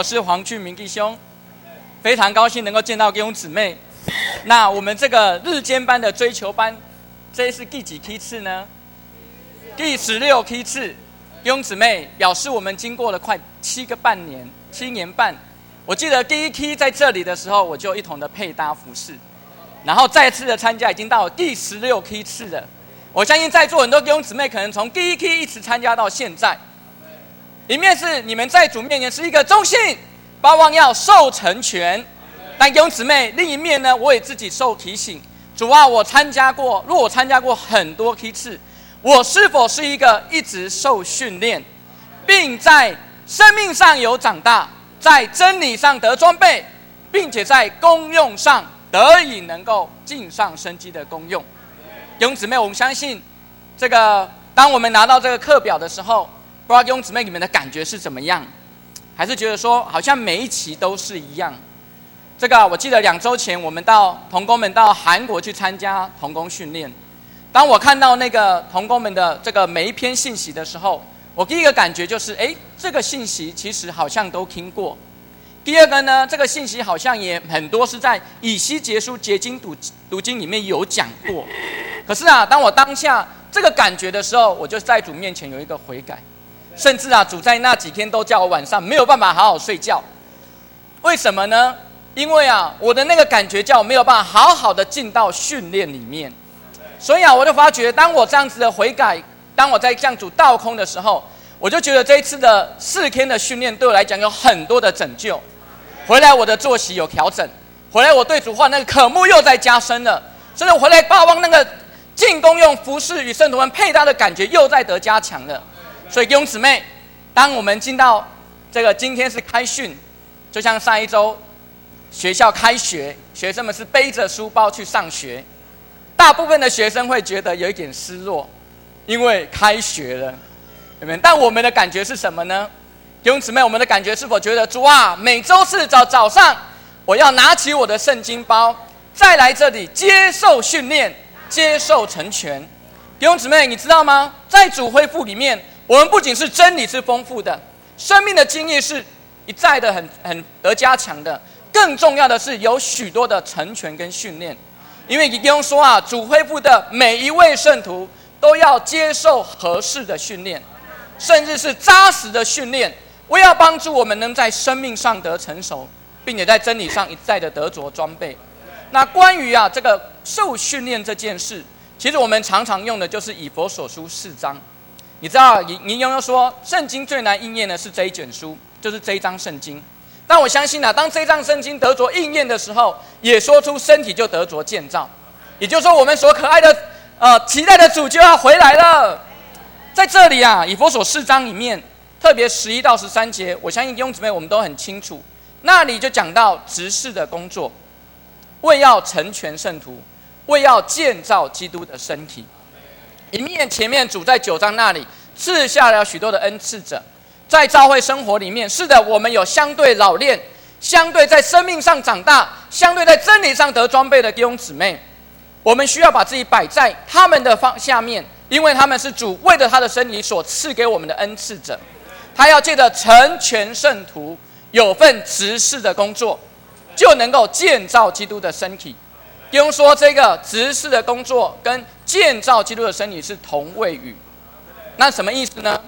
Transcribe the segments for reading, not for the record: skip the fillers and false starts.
我是黄俊明弟兄，非常高兴能够见到弟兄姊妹。那我们这个日间班的追求班，这是第几梯次呢？第16梯次。弟兄姊妹，表示我们经过了快7年半。我记得第一梯在这里的时候，我就一同的配搭服侍，然后再次的参加，已经到第16梯次了。我相信在座很多弟兄姊妹可能从第一梯一直参加到现在。一面是你们在主面前是一个忠信，巴望要受成全。但弟兄姊妹，另一面呢，我也自己受提醒，主啊，若我参加过很多梯次，我是否是一个一直受训练，并在生命上有长大，在真理上得装备，并且在功用上得以能够尽上生机的功用。弟兄姊妹，我们相信这个，当我们拿到这个课表的时候，不知道弟兄姊妹你们的感觉是怎么样？还是觉得说好像每一期都是一样？这个我记得2周前我们同工们到韩国去参加同工训练。当我看到那个同工们的这个每一篇信息的时候，我第一个感觉就是，这个信息其实好像都听过。第二个呢，这个信息好像也很多是在以西结书结经读经里面有讲过。可是啊，当我当下这个感觉的时候，我就在主面前有一个悔改，甚至啊，主在那几天都叫我晚上没有办法好好睡觉。为什么呢？因为啊，我的那个感觉叫我没有办法好好的进到训练里面。所以啊，我就发觉，当我这样子的悔改，当我在向主倒空的时候，我就觉得这一次的4天的训练对我来讲有很多的拯救。回来我的作息有调整，回来我对主话那个渴慕又在加深了，甚至我回来巴望那个进攻用服侍与圣徒们配搭的感觉又在得加强了。所以弟兄姊妹，当我们进到这个今天是开训，就像上一周学校开学，学生们是背着书包去上学，大部分的学生会觉得有一点失落，因为开学了，对不对？但我们的感觉是什么呢？弟兄姊妹，我们的感觉是否觉得主啊，每周4早上我要拿起我的圣经包，再来这里接受训练，接受成全？弟兄姊妹，你知道吗？在主恢复里面，我们不仅是真理是丰富的，生命的经验是一再的很得加强的，更重要的是有许多的成全跟训练。因为弟兄说啊，主恢复的每一位圣徒都要接受合适的训练，甚至是扎实的训练，为要帮助我们能在生命上得成熟，并且在真理上一再的得着装备。那关于啊这个受训练这件事，其实我们常常用的就是以弗所书4章。你知道，你有没有说圣经最难应验的是这一卷书，就是这一章圣经？但我相信啊，当这一章圣经得着应验的时候，也说出身体就得着建造，也就是说，我们所可爱的期待的主就要回来了。在这里啊，以弗所4章里面，特别11到13节，我相信弟兄姊妹我们都很清楚，那里就讲到执事的工作，为要成全圣徒，为要建造基督的身体。一面前面主在9章那里赐下了许多的恩赐者，在教会生活里面，是的，我们有相对老练，相对在生命上长大，相对在真理上得装备的弟兄姊妹，我们需要把自己摆在他们的下面，因为他们是主为了他的身体所赐给我们的恩赐者。他要借着成全圣徒，有份执事的工作，就能够建造基督的身体。弟兄说，这个执事的工作跟建造基督的身体是同位语。那什么意思呢？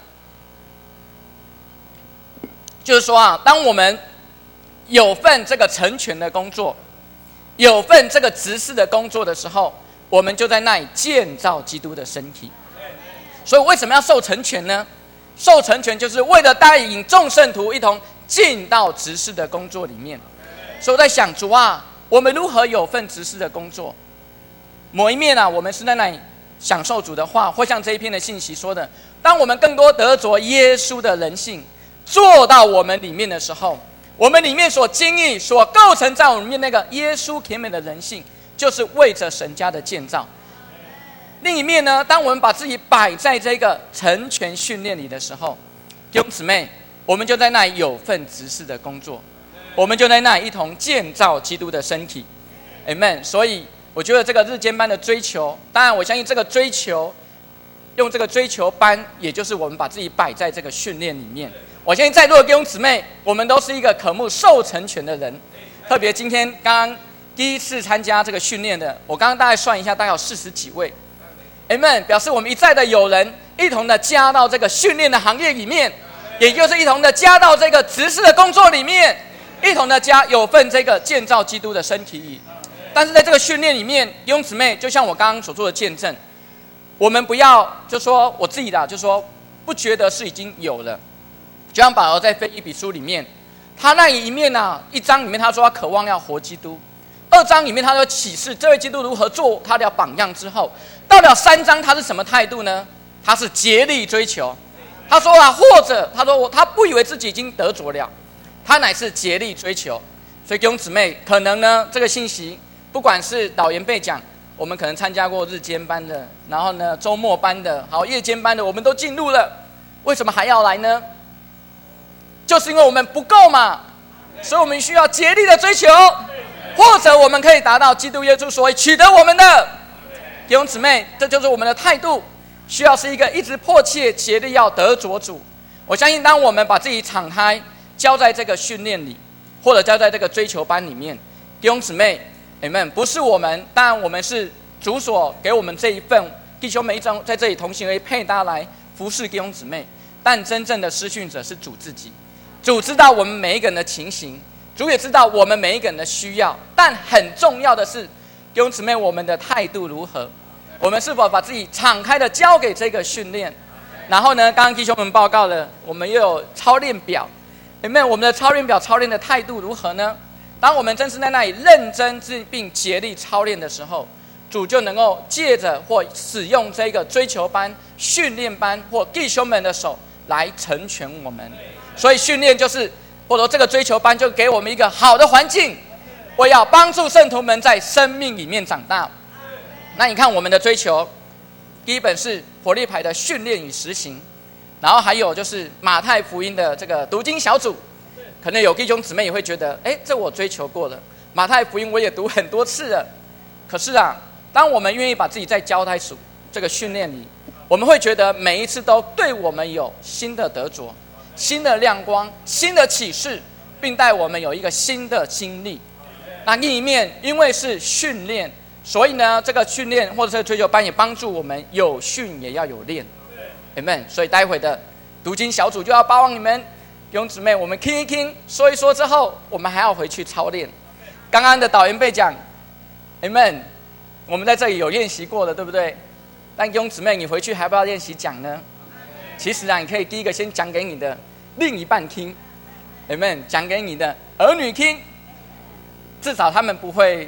就是说啊，当我们有份这个成全的工作，有份这个执事的工作的时候，我们就在那里建造基督的身体。所以为什么要受成全呢？受成全就是为了带领众圣徒一同进到执事的工作里面。所以我在想，主啊，我们如何有份执事的工作？某一面啊，我们是在那里享受主的话，或像这一篇的信息说的，当我们更多得着耶稣的人性做到我们里面的时候，我们里面所经历、所构成在我们里面那个耶稣甜美的人性，就是为着神家的建造。另一面呢，当我们把自己摆在这个成全训练里的时候，弟兄姊妹，我们就在那里有份执事的工作，我们就在那里一同建造基督的身体。Amen。所以我觉得这个日间班的追求，当然我相信这个追求，用这个追求班，也就是我们把自己摆在这个训练里面， 我相信在座的弟兄姊妹，我们都是一个渴慕受成全的人。特别今天刚刚第一次参加这个训练的，我刚刚大概算一下，大概有40几位。Amen， 表示我们一再的有人一同的加到这个训练的行业里面，也就是一同的加到这个执事的工作里面，一同的加有份这个建造基督的身体里。但是在这个训练里面，弟兄姊妹，就像我刚刚所做的见证，我们不要就说我自己的，就说不觉得是已经有了。就像保罗在腓立比书里面，他那一面1章里面他说他渴望要活基督，2章里面他说启示这位基督如何做他的榜样之后，到了3章他是什么态度呢？他是竭力追求。他说或者他说他不以为自己已经得着了，他乃是竭力追求。所以弟兄姊妹，可能呢这个信息，不管是导言被讲，我们可能参加过日间班的，然后呢周末班的，好夜间班的，我们都进入了，为什么还要来呢？就是因为我们不够嘛，所以我们需要竭力的追求，或者我们可以达到基督耶稣所取得我们的。弟兄姊妹，这就是我们的态度，需要是一个一直迫切竭力要得着主。我相信当我们把自己敞开交在这个训练里，或者交在这个追求班里面，弟兄姊妹 Amen， 不是我们，当然我们是主所给我们这一份，弟兄们一张在这里同行而配搭来服侍弟兄姊妹，但真正的施训者是主自己。主知道我们每一个人的情形，主也知道我们每一个人的需要，但很重要的是，弟兄姊妹，我们的态度如何？我们是否把自己敞开的交给这个训练？然后呢，刚刚弟兄们报告了，我们又有操练表，有没有？我们的操练表操练的态度如何呢？当我们真是在那里认真并竭力操练的时候，主就能够借着或使用这个追求班、训练班或弟兄们的手来成全我们。所以训练就是，或者说这个追求班就给我们一个好的环境，我要帮助圣徒们在生命里面长大。那你看我们的追求，第一本是火力牌的训练与实行，然后还有就是马太福音的这个读经小组。可能有弟兄姊妹也会觉得，这我追求过了，马太福音我也读很多次了。可是当我们愿意把自己在交代属这个训练里，我们会觉得每一次都对我们有新的得着、新的亮光、新的启示，并带我们有一个新的经历。那另一面，因为是训练，所以呢，这个训练或者是追求班也帮助我们有训也要有练。Amen。所以待会的读经小组就要巴望你们弟兄姊妹，我们听一听，说一说之后，我们还要回去操练。刚刚的导言被讲 ，Amen。我们在这里有练习过了，对不对？但弟兄姊妹，你回去还不要练习讲呢？其实你可以第一个先讲给你的另一半听 ，Amen， 讲给你的儿女听，至少他们不会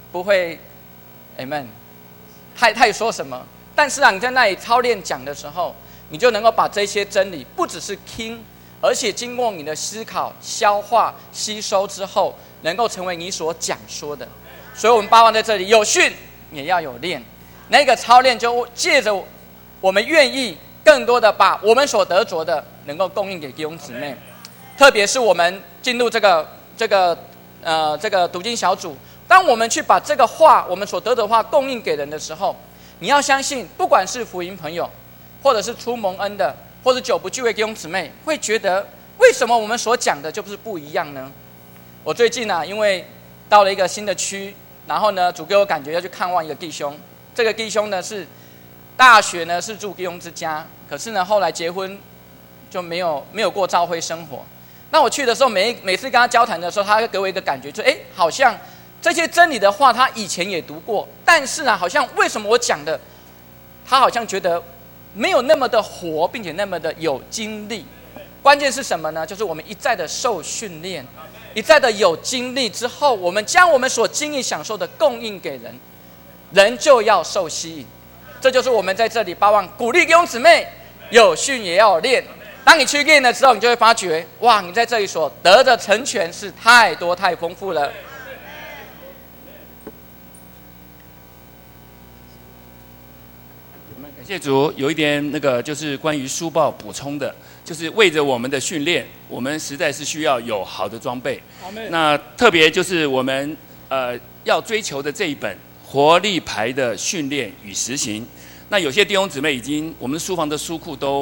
，Amen， 太说什么。但是你在那里操练讲的时候，你就能够把这些真理不只是听，而且经过你的思考、消化、吸收之后，能够成为你所讲说的。所以我们巴望在这里有训也要有练，那个操练就借着我们愿意更多的把我们所得着的能够供应给弟兄姊妹，特别是我们进入这个读经小组，当我们去把这个话我们所得的话供应给人的时候，你要相信，不管是福音朋友，或者是初蒙恩的，或者久不聚会弟兄姊妹，会觉得为什么我们所讲的就是不一样呢？我最近因为到了一个新的区，然后呢，主给我感觉要去看望一个弟兄。这个弟兄呢是大学呢是住弟兄之家，可是呢后来结婚就没有过教会生活。那我去的时候，每次跟他交谈的时候，他会给我一个感觉，就好像这些真理的话他以前也读过，但是好像为什么我讲的，他好像觉得没有那么的活，并且那么的有精力。关键是什么呢？就是我们一再的受训练，一再的有经历之后，我们将我们所经历享受的供应给人，人就要受吸引。这就是我们在这里巴望鼓励弟兄姊妹，有训也要有练。当你去练的时候，你就会发觉，哇，你在这里所得的成全是太多太丰富了。 感谢主，有一点就是关于书报补充的，就是为着我们的训练，我们实在是需要有好的装备。那特别就是我们要追求的这一本活力牌的训练与实行。那有些弟兄姊妹我们书房的书库都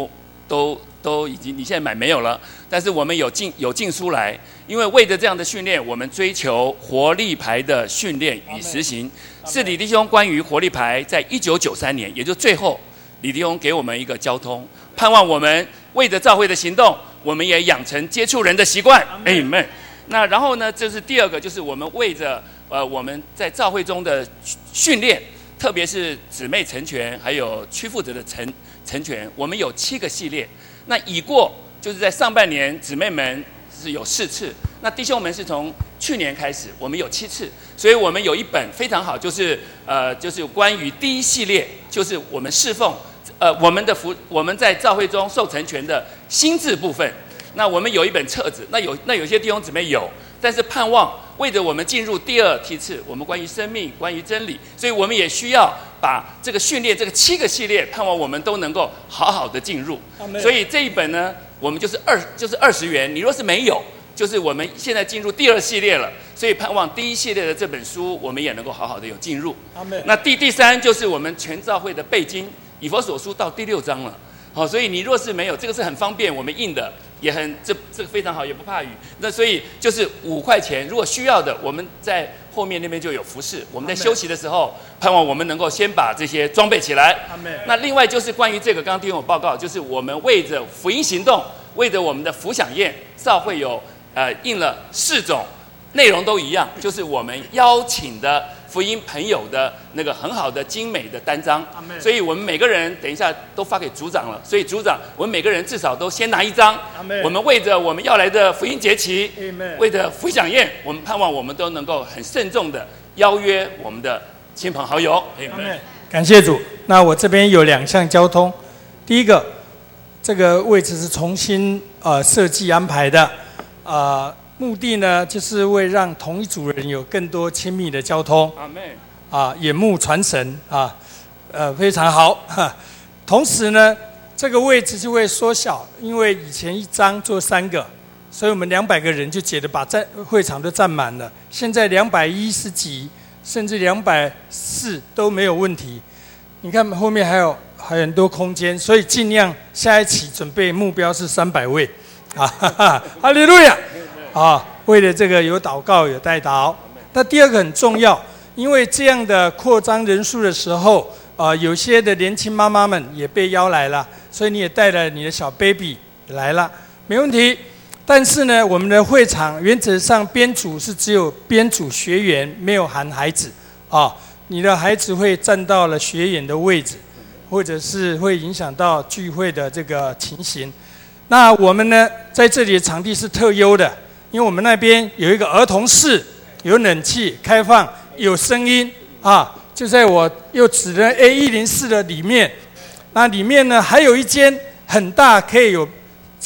都已经你现在买没有了，但是我们有进书来，因为为着这样的训练，我们追求活力牌的训练与实行，是李弟兄关于活力牌在1993年，也就最后李弟兄给我们一个交通，盼望我们为着教会的行动，我们也养成接触人的习惯。Amen。那然后呢，这是第二个，就是我们为着我们在教会中的训练，特别是姊妹成全，还有区负责的成全，我们有7个系列。那已过就是在上半年，姊妹们是有4次，那弟兄们是从去年开始，我们有7次，所以我们有一本非常好，就是关于第一系列，就是我们侍奉，我们在教会中受成全的心智部分。那我们有一本册子，那有些弟兄姊妹有，但是盼望为着我们进入第2梯次，我们关于生命、关于真理，所以我们也需要把这个训练这个7个系列，盼望我们都能够好好的进入。所以这一本呢，我们就是20元，你若是没有，就是我们现在进入第2系列了，所以盼望第1系列的这本书，我们也能够好好的有进入。那第3就是我们全教会的背经，以弗所书到第6章了。好，所以你若是没有，这个是很方便，我们印的也很这个非常好，也不怕雨。那所以就是5块钱，如果需要的，我们在后面那边就有服饰。我们在休息的时候，盼望我们能够先把这些装备起来。那另外就是关于这个，刚刚听我报告，就是我们为着福音行动，为着我们的福享宴，教会有印了4种，内容都一样，就是我们邀请的福音朋友的那个很好的精美的单张，所以我们每个人等一下都发给组长了，所以组长我们每个人至少都先拿1张，我们为着我们要来的福音节期，为着福享宴，我们盼望我们都能够很慎重的邀约我们的亲朋好友。 感谢主。那我这边有2项交通，第一个，这个位置是重新设计安排的，目的呢，就是为让同一组人有更多亲密的交通。眼目传神啊，非常好。同时呢，这个位置就会缩小，因为以前1张坐3个，所以我们200个人就觉得把会场都占满了。现在210几，甚至240都没有问题。你看后面还有很多空间，所以尽量下一期准备目标是300位。哈利路亚。为了这个有祷告有代祷。那第2个很重要，因为这样的扩张人数的时候，有些的年轻妈妈们也被邀来了，所以你也带了你的小 baby 来了，没问题。但是呢，我们的会场原则上编组是只有编组学员，没有含孩子。你的孩子会站到了学员的位置，或者是会影响到聚会的这个情形。那我们呢，在这里的场地是特优的。因为我们那边有一个儿童室，有冷气开放，有声音就在我右指的 A104的里面。那里面呢还有一间很大，可以有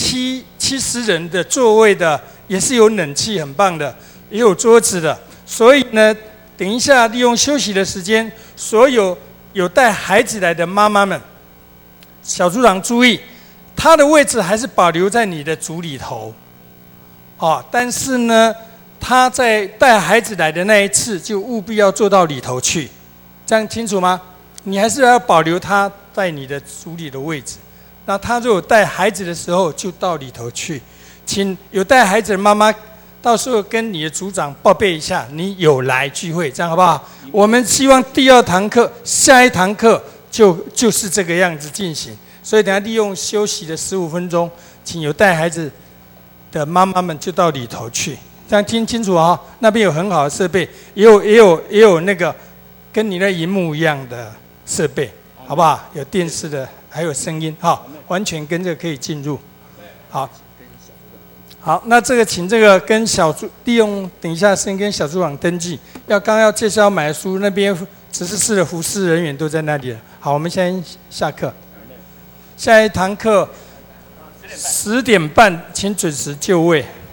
70人的座位的，也是有冷气，很棒的，也有桌子的。所以呢，等一下利用休息的时间，所有带孩子来的妈妈们，小组长注意，他的位置还是保留在你的组里头。但是呢，他在带孩子来的那一次，就务必要坐到里头去，这样清楚吗？你还是要保留他在你的组里的位置。那他如果带孩子的时候，就到里头去。请有带孩子的妈妈，到时候跟你的组长报备一下，你有来聚会，这样好不好？我们希望第2堂课，下一堂课就是这个样子进行。所以等下利用休息的15分钟，请有带孩子的妈妈们就到里头去，这样听清楚啊！那边有很好的设备，也有那个跟你那荧幕一样的设备，好不好？有电视的，还有声音，完全跟着可以进入。好，那这个请这个跟利用等一下先跟小组长登记。刚要介绍买的书，那边执事室的服侍人员都在那里了。好，我们先下课，下一堂课10点半，请准时就位。